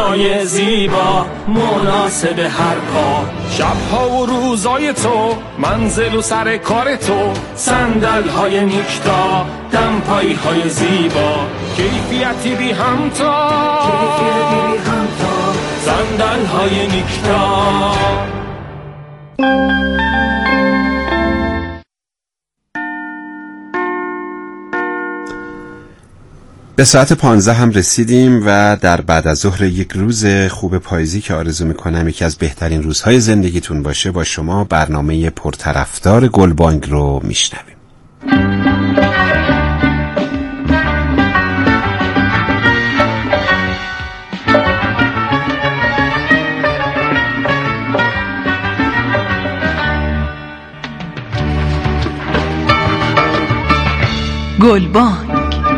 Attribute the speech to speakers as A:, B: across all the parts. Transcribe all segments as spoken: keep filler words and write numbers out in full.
A: های زیبا مناسب هر کار، شبها و روزای تو، منزل و سر کار تو، صندل های نیکتا، دمپایی های زیبا، کیفیتی بی همتا، کیفیتی بی همتا، صندل های نیکتا.
B: به ساعت پانزده هم رسیدیم و در بعد از ظهر یک روز خوب پاییزی که آرزو میکنم یکی از بهترین روزهای زندگیتون باشه، با شما برنامه پرطرفدار گلبانگ رو میشنویم.
C: گلبانگ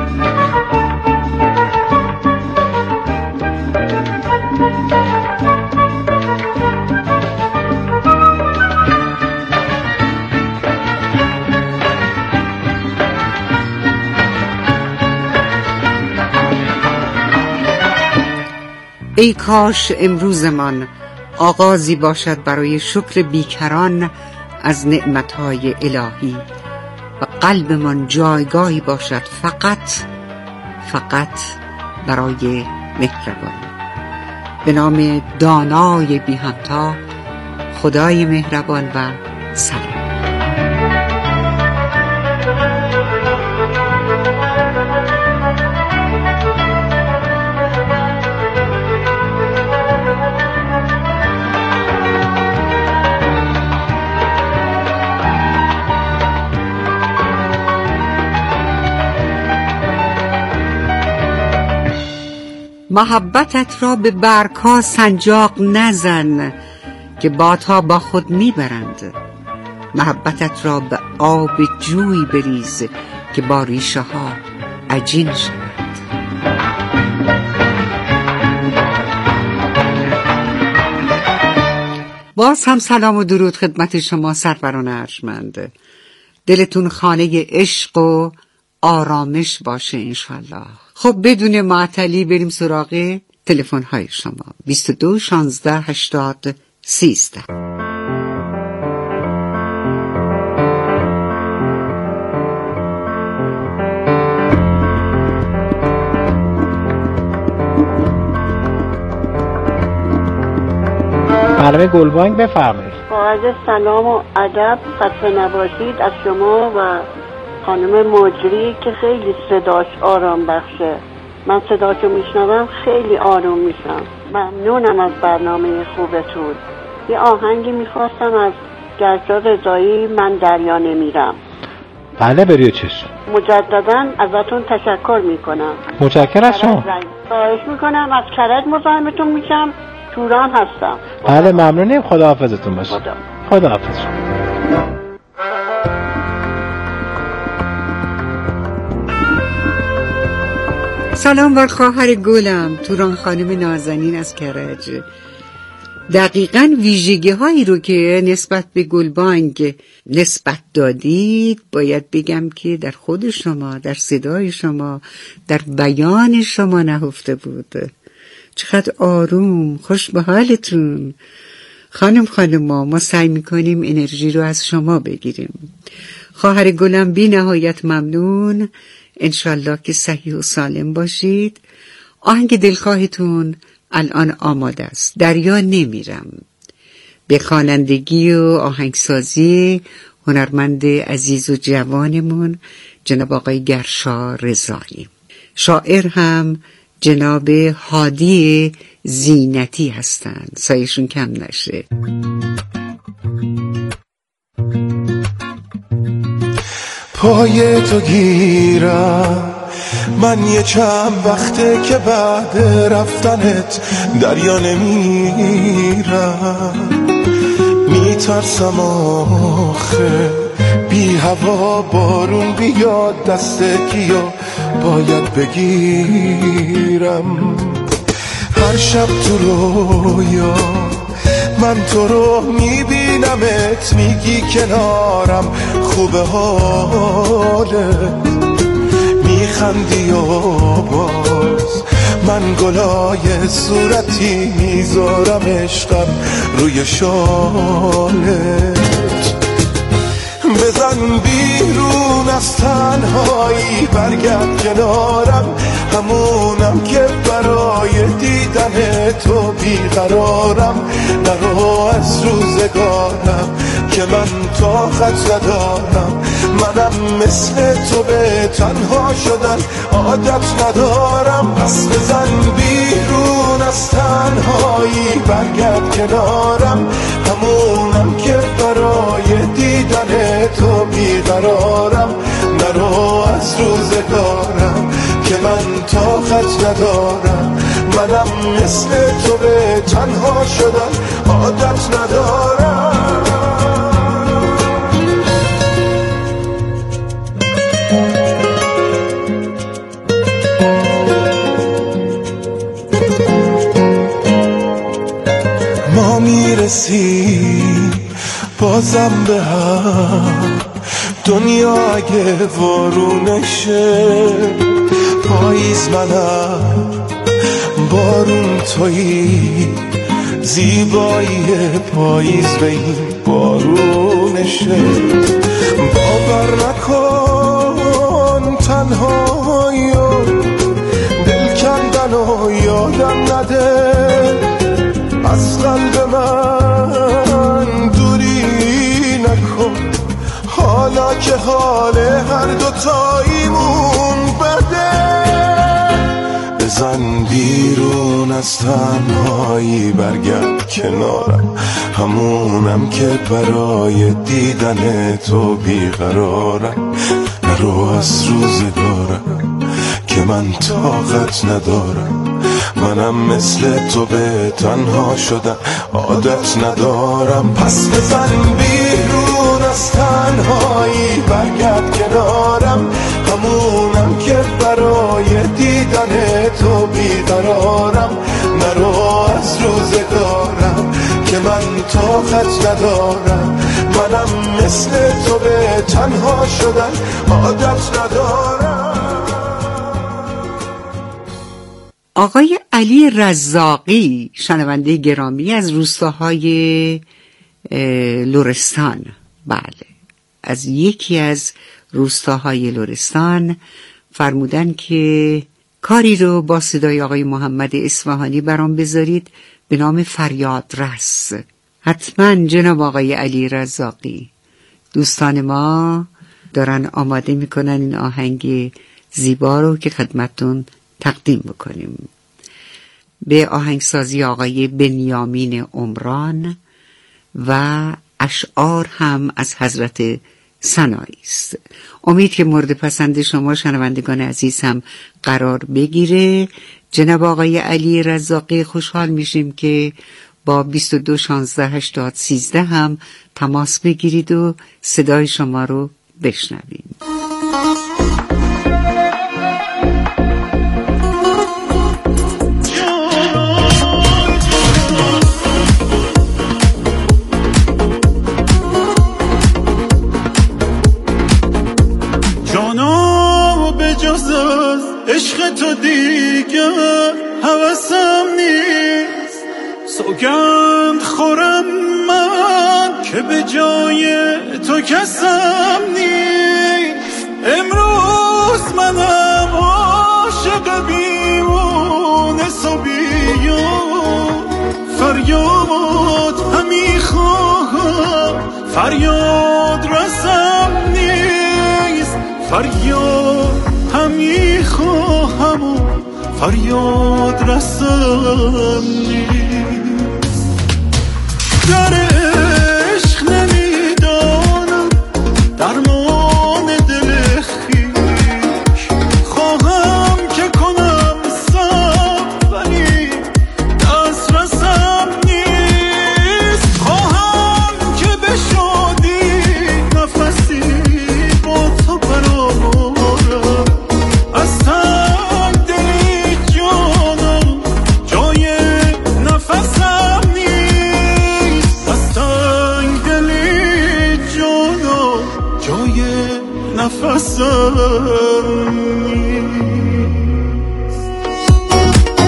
D: ای کاش امروزمان آغازی باشد برای شکر بیکران از نعمتهای الهی و قلبمان جایگاهی باشد فقط فقط برای مهربانی. به نام دانای بی همتا، خدای مهربان و سلام. محبتت را به برگ‌ها سنجاق نزن که بادها با خود میبرند. محبتت را به آب جوی بریز که با ریشه ها عجین شود. باز هم سلام و درود خدمت شما سروران ارجمند. دلتون خانه عشق و آرامش باشه انشالله. خب بدون معطلی بریم سراغ تلفن های شما. بیست و دو شانزده هشتاد سیزده.
E: برنامه گلبانگ بفرمایید.
F: با عرض سلام و ادب خسته نباشید از شما و خانم مجری که خیلی صداش آرام بخشه. من صداشو میشنوم خیلی آروم میشم. ممنونم از برنامه خوبتون. یه آهنگی میخواستم از گرچا رضایی، من دریا نمیرم.
E: بله بریو چشم.
F: مجددا ازتون تشکر میکنم.
E: متشکرم از شما.
F: خواهش میکنم. از کرج مزاحمتون میشم. توران هستم.
E: بله ممنونیم. خداحافظتون باشه. خدا خداحافظ شما.
D: سلام بر خواهر گلم توران خانم نازنین از کرج. دقیقاً ویژگی هایی رو که نسبت به گلبانگ نسبت دادید باید بگم که در خود شما، در صدای شما، در بیان شما نهفته بود. چقدر آروم، خوش به حالتون. خانم خانم ما ما سعی میکنیم انرژی رو از شما بگیریم. خواهر گلم بی نهایت ممنون. انشالله که صحیح و سالم باشید. آهنگ دلخواهتون الان آماده است. دریا نمیرم. به خوانندگی و آهنگسازی هنرمند عزیز و جوانمون جناب آقای گرچا رضایی. شاعر هم جناب هادی زینتی هستند. سایشون کم نشه.
G: پای تو گیرم من یه چند وقته که بعد رفتنت دریا نمیرم. میترسم آخه بی هوا بارون بیاد دست کیو باید بگیرم. هر شب تو رویا من تو رو میبینمت، میگی کنارم خوبه حالت، میخندی و باز من گلای صورتی میذارم عشقم روی شالت. بزن بیرون از تنهایی برگرد کنارم، همونم که برای دیدن تو بیقرارم. نرو از روزگارم که من طاقت ندارم، منم مثل تو به تنها شدن عادت ندارم. پس بزن بیرون از تنهایی برگرد کنارم، همونم که برای دیدن تو بیقرارم. نرو از روزگارم که من طاقت ندارم، منم مثل تو به تنها شدن عادت ندارم. ما میرسیم بازم به هم، دنیا اگه وارونشه، پاییز منم بارون تویی، زیبایی پاییز به این بارونشه. باور نکن تنهایی و دل کندن و یادم نده، از قلب من دوری نکن، حالا که حال هر دوتاییمون بده. بزن بیرون از تنهایی برگرد کنارم، همونم که برای دیدن تو بیقرارم. نرو از روزگارم که من طاقت ندارم، منم مثل تو به تنها شدن عادت ندارم. پس بزن بیرون از تنهایی برگرد کنارم، همونم که برای دیدن تو بیقرارم. نرو از روزگارم که من طاقت ندارم، منم مثل تو به تنها شدن عادت ندارم.
D: آقای علی رزاقی، شنونده گرامی از روستاهای لرستان، بله، از یکی از روستاهای لرستان فرمودن که کاری رو با صدای آقای محمد اصفهانی برام بذارید به نام فریاد رس. حتما جناب آقای علی رزاقی، دوستان ما دارن آماده میکنن این آهنگ زیبا رو که خدمتتون تقدیم بکنیم. به آهنگسازی آقای بنیامین عمران و اشعار هم از حضرت سنایی است. امید که مورد پسند شما شنوندگان عزیز هم قرار بگیره. جناب آقای علی رزاقی، خوشحال میشیم که با بیست و دو شانزده هشتاد سیزده هم تماس بگیرید و صدای شما رو بشنویم.
H: عشق تو دیگه هوسم نیست، سوگند خورم من که به جای تو کسم نیست. امروز منم عاشق بیمونه صبیون، فریاد همی خواهم فریاد رسم نیست. فریاد همی خواهم و فریاد رسم نیست. در عشق نمیدانم درمان دل خویش، خواهم که کنم صبر ولی دست رسم نیست. خواهم که به شادی نفسی با تو برآورم، از تنگ دلی جانم جای نفسم نیست. از تنگ دلی جانم جای نفسم نیست.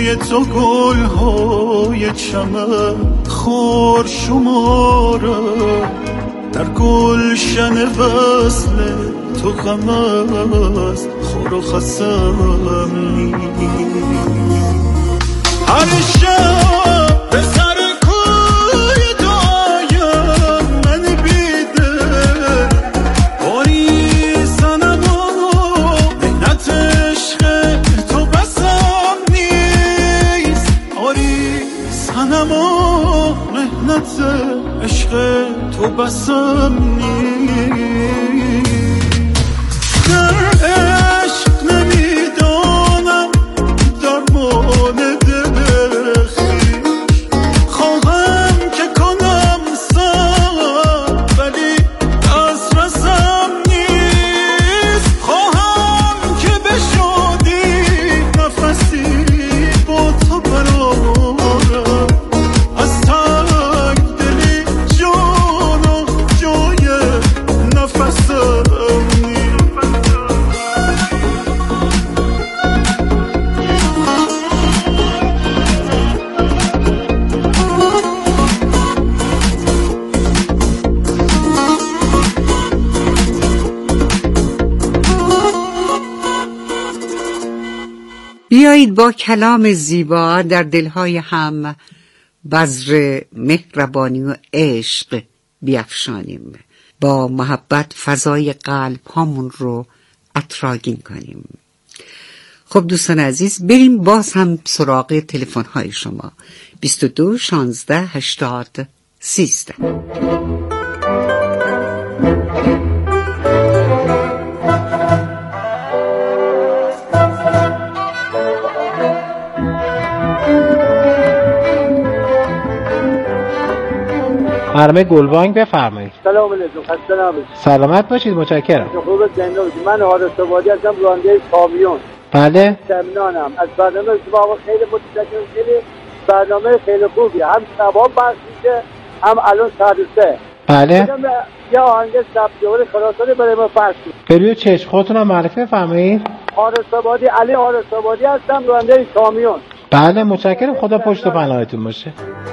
H: روی تو گل‌های چمن خار شماره، در گلشن وصل تو غم است خور و خسم نیست. هر شب به سر کوی تو آیم من بیده، باری سنم و مهنت عشق تو بسم نیست. آری سنم و مهنت عشق تو بسم نیست. در عشق نمیدانم درمان دل خویش، خواهم که کنم سر ولی دسترسم نیست. خواهم که به شادی نفسی با تو برارم، از تنگ دلی جان و جای نفسم نیست.
D: بیایید با کلام زیبا در دلهای هم بذر مهربانی و عشق بیفشانیم، با محبت فضای قلب هامون رو عطرآگین کنیم. خب دوستان عزیز، بریم باز هم سراغ تلفن های شما. بیست و دو شانزده هشتاد سیزده.
E: برنامه گلبانگ بفرمایید.
I: سلام علیکم. خسته نباشید.
E: سلامت باشید. متشکرم.
I: خوبه زنده باشید. من حارس آبادی هستم، راننده کامیون.
E: بله.
I: سمنانم. از برنامه شما خیلی متشکرم. خیلی برنامه خیلی خوبی. هم شباب بحث میشه، هم الان ساعت سه.
E: بله.
I: یه آهنگ سبزوار خراسانی برای ما پخش کنید.
E: بروی چشم خودتون هم معرفی بفرمایید.
I: حارس آبادی، علی حارس آبادی هستم، راننده کامیون.
E: بله متشکرم. خدا پشت و پناهتون باشه.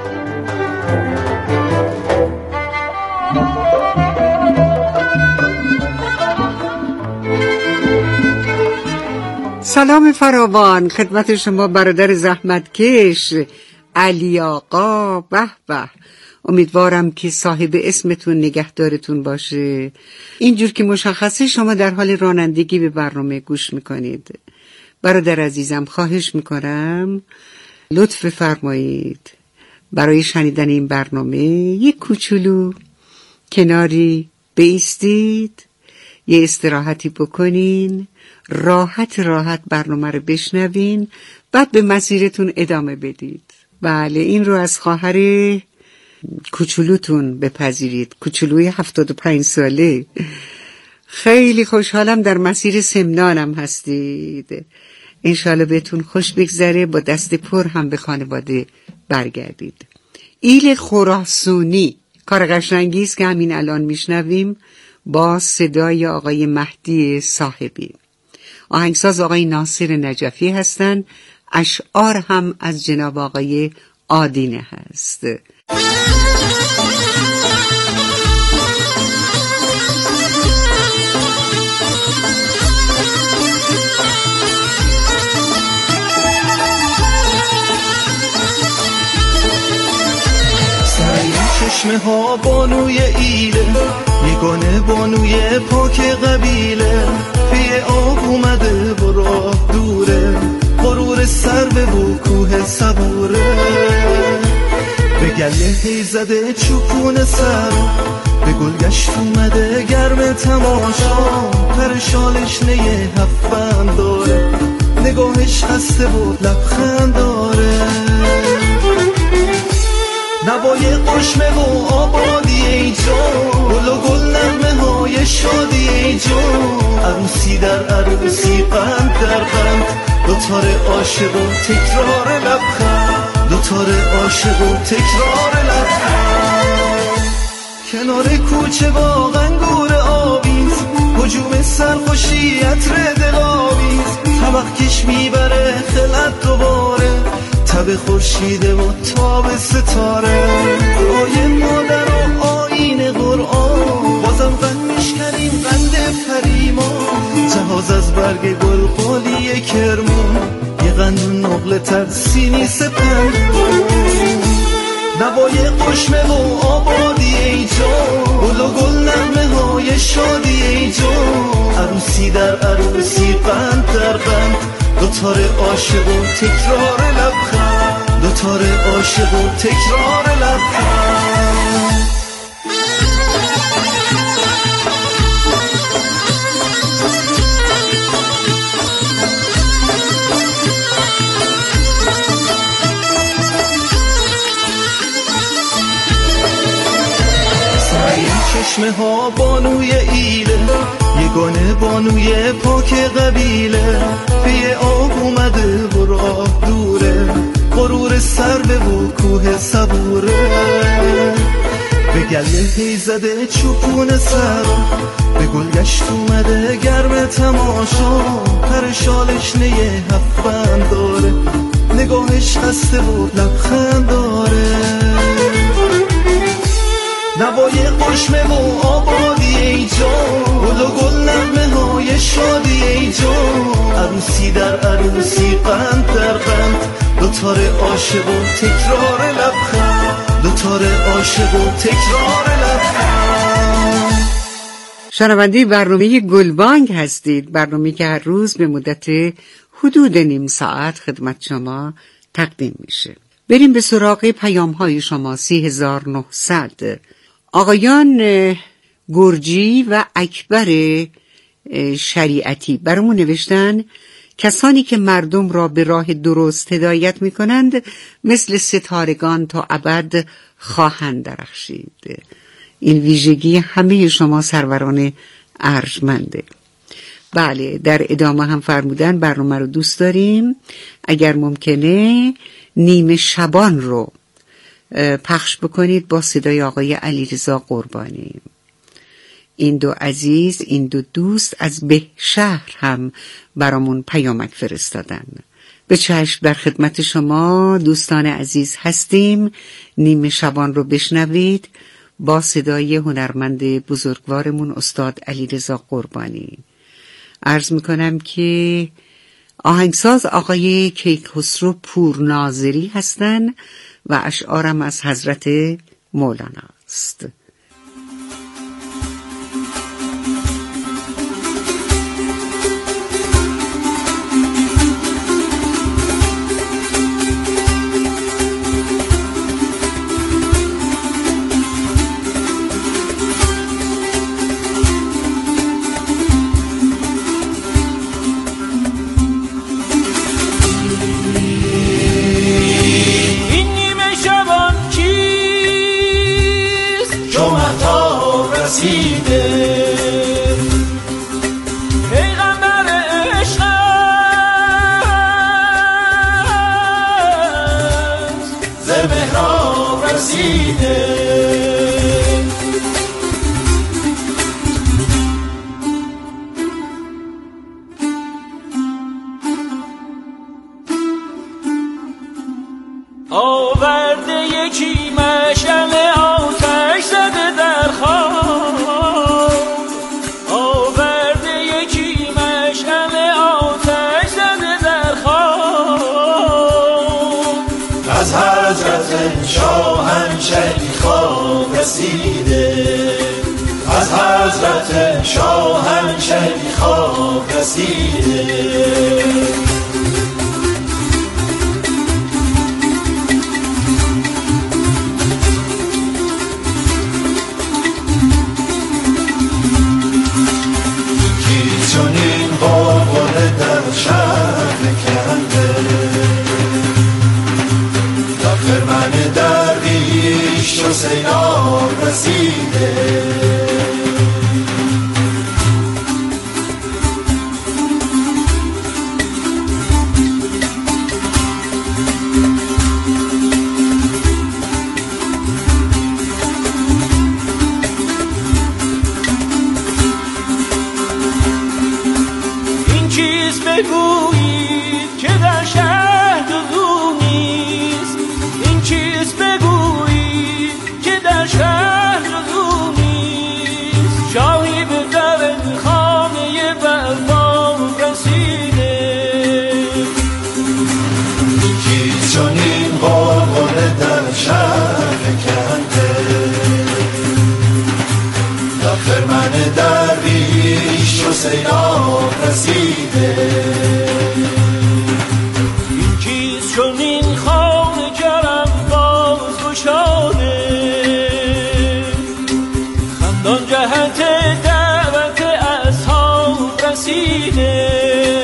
D: سلام فراوان خدمت شما برادر زحمتکش علی آقا. به به، امیدوارم که صاحب اسمتون نگهدارتون باشه. اینجور که مشخصه شما در حال رانندگی به برنامه گوش میکنید. برادر عزیزم خواهش میکنم لطف فرمایید برای شنیدن این برنامه یک کوچولو کناری بایستید، یه استراحتی بکنین، راحت راحت برنامه رو بشنوین، بعد به مسیرتون ادامه بدید. بله، این رو از خواهر کوچولوتون بپذیرید، کوچولوی هفتاد و پنج ساله. خیلی خوشحالم در مسیر سمنانم هستید. انشالله بهتون خوش بگذره، با دست پر هم به خانواده برگردید. ایل خراسونی، کار قشنگی است که همین الان میشنویم با صدای آقای مهدی صاحبی. آهنگساز آقای ناصر نجفی هستند. اشعار هم از جناب آقای آدینه هست.
J: چشمه ها بانوی ایله، یگانه بانوی پاک قبیله، پی آب اومده و راه دوره، غرور سر به کوه صبوره، به گله هی زده چوپون سر، به گلگشت اومده گرم تماشا، پر شالش نیه هفت داره، نگاهش خسته بود لبخند داره، نوای قشمه و آبادی ای جو، گل و گل نغمه های شادی ای جو، عروسی در عروسی قند در قند، دوتار عاشق و تکرار لبخند، دوتار عاشق و تکرار لبخند، کنار کوچه با غنگور آویز، هجوم سرخوشی عطر دلاویز، طبق کش میبره خلعت دوباره، شب خورشیده و تاب ستاره، آیه مادر و آیین قرآن، بازم قند میشکنیم قند پریمان، جهاز از برگ گل قالی کرمون، یه قند نقل ترسینی سپند، نوای قشمه و آبادی ای جان، گل و گل نغمه های شادی ای جان، عروسی در عروسی قند در قند، دوتار عاشق و تکرار لبخند، دوتار عاشق و تکرار لبخند. چشمه ها بانوی ایله، یگانه بانوی پاک قبیله، پی آب اومده و راه دوره، غرور سر به و کوه صبوره، به گله هی زده چوپون سر، به گلگشت اومده گرم تماشا، پر شالش نیه هفت داره، نگاهش خسته و لبخند داره، نوای قشمه و آبادی ای جان، گل و گل نغمه های شادی ای جان، عروسی در عروسی قند در قند، دوتار عاشق و تکرار لبخند، دوتار عاشق و تکرار لبخند.
D: شنونده برنامه گلبانگ هستید، برنامه که هر روز به مدت حدود نیم ساعت خدمت شما تقدیم میشه. بریم به سراغ پیام های شما. سی هزار و نهصد آقایان گرجی و اکبر شریعتی برامون نوشتن کسانی که مردم را به راه درست هدایت می کنند مثل ستارگان تا ابد خواهند درخشید. این ویژگی همه شما سروران ارجمنده. بله، در ادامه هم فرمودن برنامه رو دوست داریم، اگر ممکنه نیمه شبان رو پخش بکنید با صدای آقای علیرضا قربانی. این دو عزیز، این دو دوست از به شهر هم برامون پیامک فرستادن. به چشم، در خدمت شما دوستان عزیز هستیم. نیمه شبان رو بشنوید با صدای هنرمند بزرگوارمون استاد علیرضا قربانی. عرض میکنم که آهنگساز آقای کیخسرو پورناظری هستن و اشعارم از حضرت مولانا است.
A: آورده یکی مشعل آتش زده در خواب، آورده یکی مشعل آتش زده در خواب، از حضرت شاهنشهی خواب رسیده، از حضرت شاهنشهی خواب رسیده.
J: چنین قابل در شهر کنده، تا خرمن درویش و سیلاب رسیده،
A: بگویید که در شهر دزونی
J: چنین غلغله در شهر کنده تا خرمن درویش و سیلاب رسیده
A: این کیست چنین خانه کرم باز گشاده خندان جهت دعوت اصحاب رسیده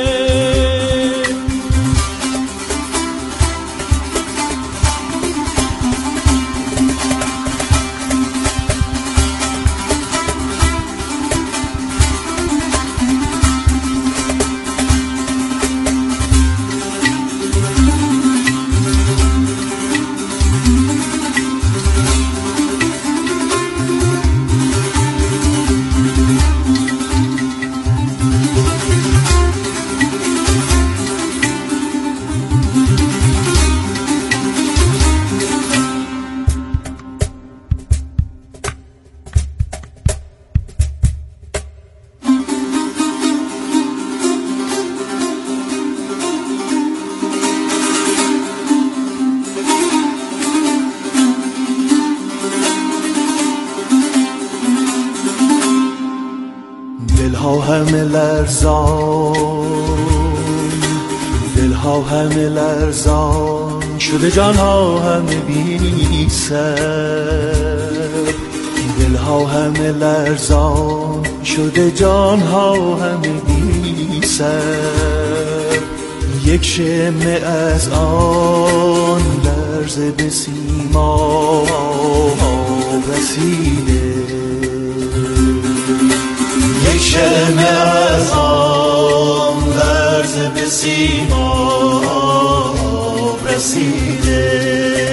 J: دلها همه لرزان دلها همه لرزان شده جانها همه بی سر دلها همه لرزان شده جانها همه بی سر یک شمه از آن لرزه به سیما رسیده یک شمه از آن لرزه به سیما رسیده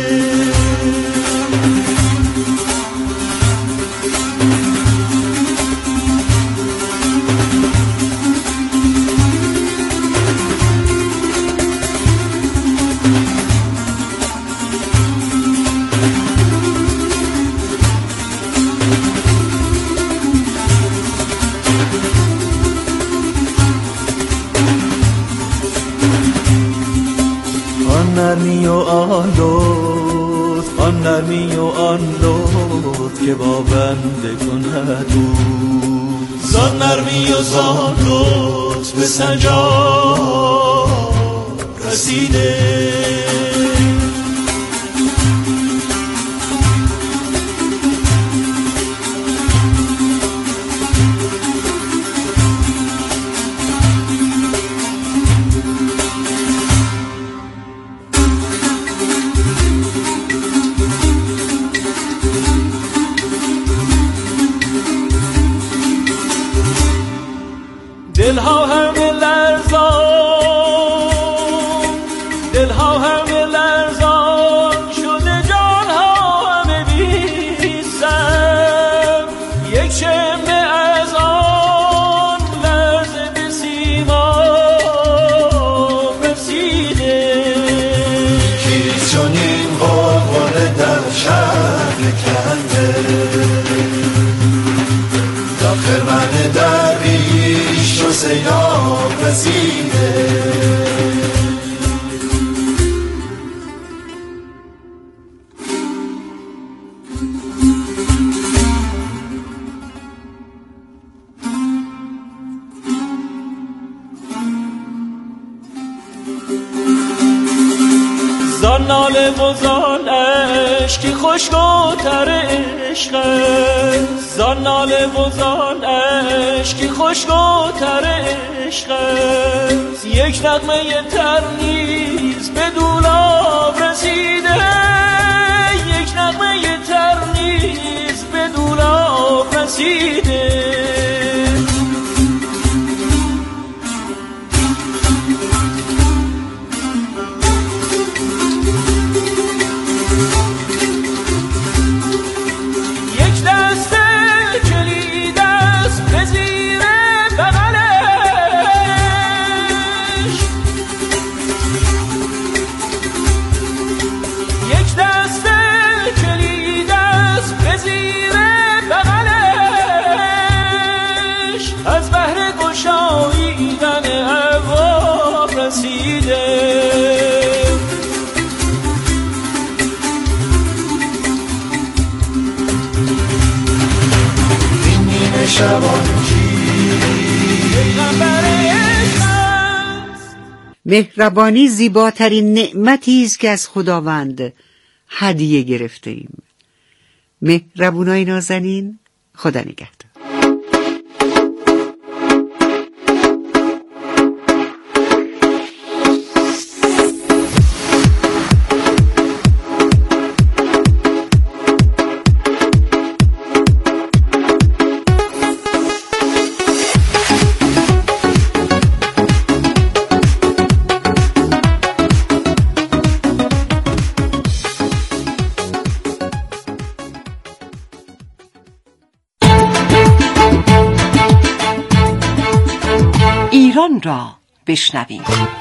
J: نرمی و آن لطف آن نرمی و آن لطف که با بنده کند بود زان نرمی و زان لطف به سنجاب رسیده
A: دلها همه لرزان دلها همه لرزان شده جانها همه بی سر یک شمه از آن لرزه به سیما رسیده
J: کیست چنین غلغله در شهر کنده تا خرمن درویش و سیلاب رسیده
A: زان ناله و زان عشقی خوشگوتر عشق است زان ناله و زان عشقی خوشگوتر عشق است یک نغمه تر نیز به دولاب رسیده یک نغمه تر نیز به دولاب رسیده
D: مهربانی زیباترین نعمتی است که از خداوند هدیه گرفته ایم. مهربونای نازنین، خدا نگهدار.
C: ایران را بشنویم.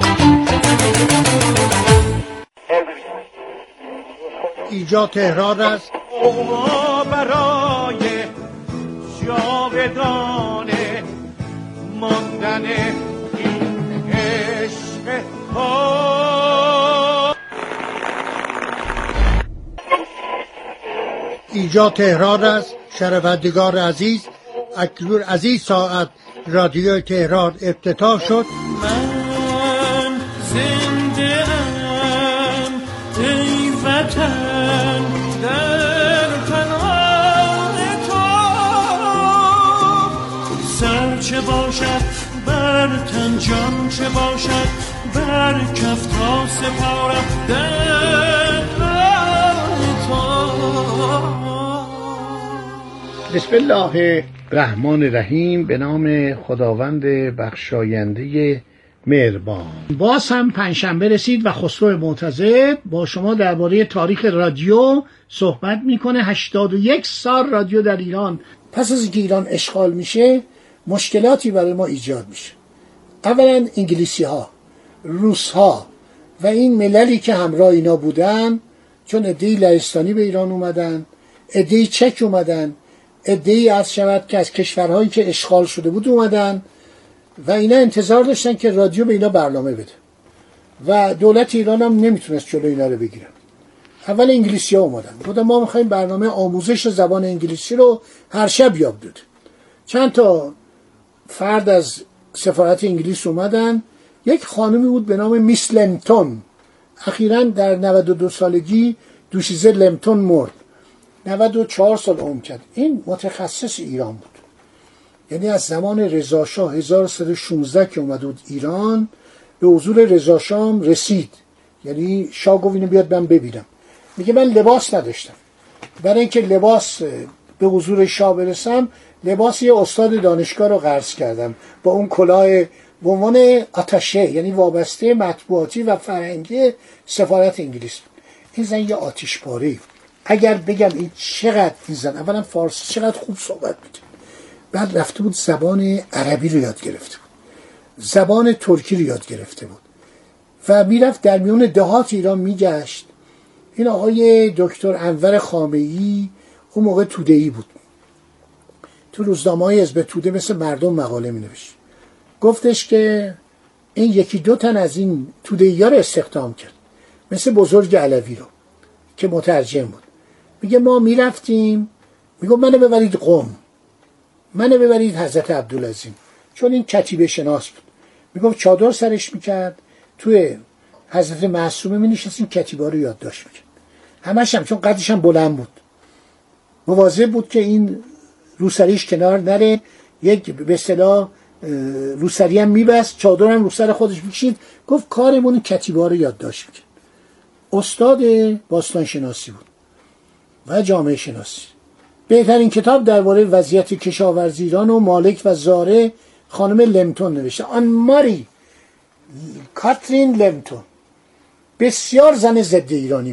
K: اینجا تهران است.
H: ما برای جاودانه ماندن این عشق ها.
K: اینجا تهران است. شنوندگان عزیز، اکنون از این ساعت رادیو تهران افتتاح شد.
H: من زنده ام ای وطن در پناه تو، سر چه باشد بر تن، جان چه باشد بر کف، تا سپارم در راه تو.
K: بسم الله الرحمن الرحیم. به نام خداوند بخشاینده مهربان. باز هم پنجشنبه رسید و خسرو معتضد با شما درباره تاریخ رادیو صحبت میکنه. هشتاد و یک سال رادیو در ایران. پس از اینکه ایران اشغال میشه مشکلاتی برای ما ایجاد میشه. اولا انگلیسی ها، روس ها و این مللی که همراه اینا بودن، چون عده‌ای لهستانی به ایران اومدن، عده‌ای چک اومدن، عده‌ای از شود که از کشورهایی که اشغال شده بود اومدن و اینا انتظار داشتن که رادیو به اینا برنامه بده و دولت ایران هم نمیتونست جلوی اینا رو بگیره. اول انگلیسی ها اومدن گفتن ما میخوایم برنامه آموزش زبان انگلیسی رو هر شب یاد بدیم. چند تا فرد از سفارت انگلیس اومدن. یک خانمی بود به نام میس لمتون، اخیراً در نود و دو سالگی دوشیزه لمتون مرد. نود و چهار سال عمر کرد. این متخصص ایران بود، یعنی از زمان رضا شاه هزار و سیصد و شانزده که اومد بود ایران به حضور رضا شاه رسید. یعنی شاه گفت اینو بیاد من ببینم. میگه من لباس نداشتم، برای اینکه لباس به حضور شاه برسم لباس یه استاد دانشگاه رو قرض کردم با اون کلاه به عنوان آتشه، یعنی وابسته مطبوعاتی و فرهنگی سفارت انگلیس. این زن یه آتشپاره. اگر بگم این چقدر این زن اولا فارسی چقدر خوب صحبت می‌کرد، بعد رفته بود زبان عربی رو یاد گرفته بود، زبان ترکی رو یاد گرفته بود و میرفت در میون دهات ایران میگشت. این آقای دکتر انور خامه‌ای اون موقع توده‌ای بود، تو روزنامه‌های حزب توده مثل مردم مقاله می‌نوشت. گفتش که این یکی دو تن از این توده‌ای‌ها رو استخدام کرد، مثل بزرگ علوی رو که مترجم بود. میگه ما میرفتیم، میگه منو ببرید قم، منو ببرید حضرت عبدالعظیم، چون این کتیبه شناس بود. میگه چادر سرش میکرد، توی حضرت معصومه مینشستیم کتیبه رو یادداشت میکرد. همش هم چون قدش هم بلند بود مواظب بود که این روسریش کنار نره، یک به اصطلاح روسری هم میبست، چادر هم رو سر خودش میکشید. گفت کارمون کتیبه رو یادداشت میکرد. استاد باستان شناسی بود و جامعه شناسی. بهترین کتاب درباره وضعیت کشاورزی ایران و مالک و زاره خانم لمتون نوشته، آن ماری کاترین لمتون. بسیار زن ضد ایرانی